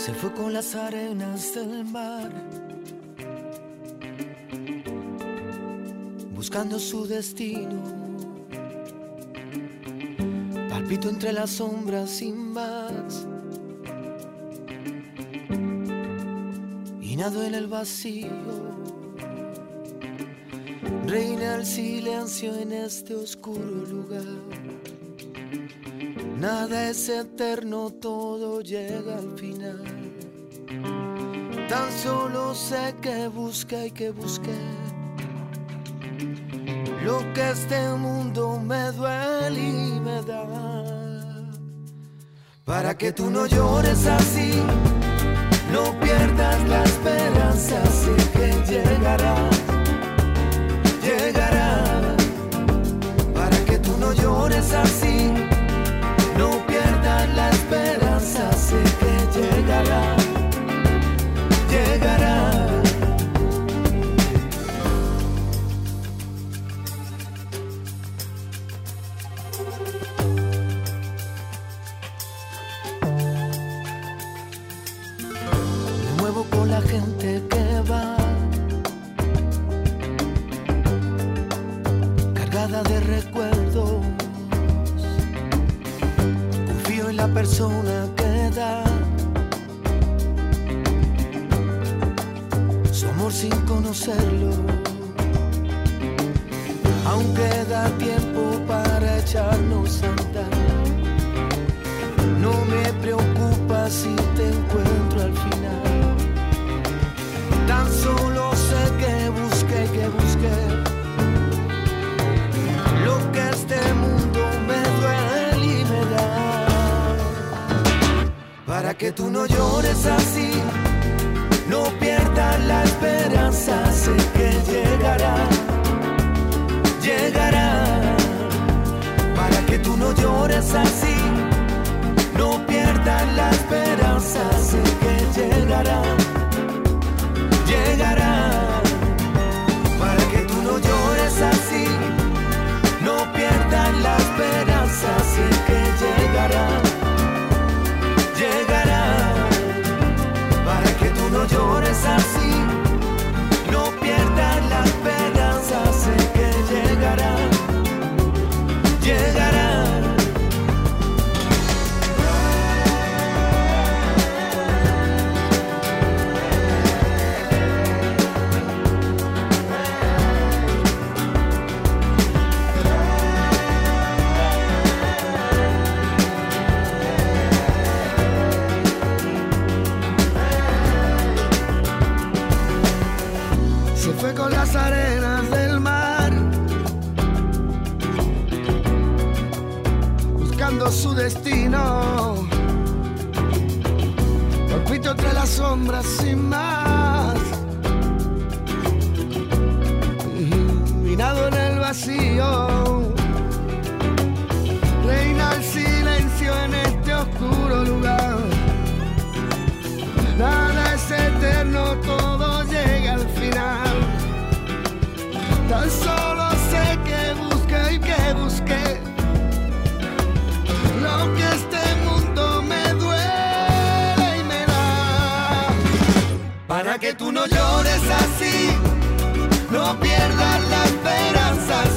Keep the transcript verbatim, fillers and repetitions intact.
Se fue con las arenas del mar, buscando su destino. Palpito entre las sombras sin más, y nado en el vacío. Reina el silencio en este oscuro lugar. Nada es eterno, todo llega al final. Tan solo sé que busqué y que busqué lo que este mundo me duele y me da. Para que tú no llores así, no pierdas la esperanza, sé que llegará, llegará. Para que tú no llores así, no pierdas la esperanza, sé que llegará, llegará. Me muevo con la gente que va, cargada de recuerdos. Confío en la persona que da su amor sin conocerlo. Aún queda tiempo para echarnos a andar. No me preocupa si te encuentro al final. Tan solo sé que busqué, que busqué lo que este mundo me duele y me da. Para que tú no llores así, no pierdas la esperanza, sé que llegará, llegará. Para que tú no llores así, no pierdas la esperanza, sé que llegará, llegará. Para que tú no llores así, no pierdas la esperanza, sé que llegará, llegará. Para que tú no llores así, no pierdas la esperanza, sé que llegará, llegará. Fue con las arenas del mar, buscando su destino. Palpito entre las sombras sin más, y nado en el vacío. Reina el silencio en este oscuro lugar. Nada es eterno, todo llega al final. Tan solo sé que busqué y que busqué lo que este mundo me duele y me da. Para que tú no llores así, no pierdas la esperanza.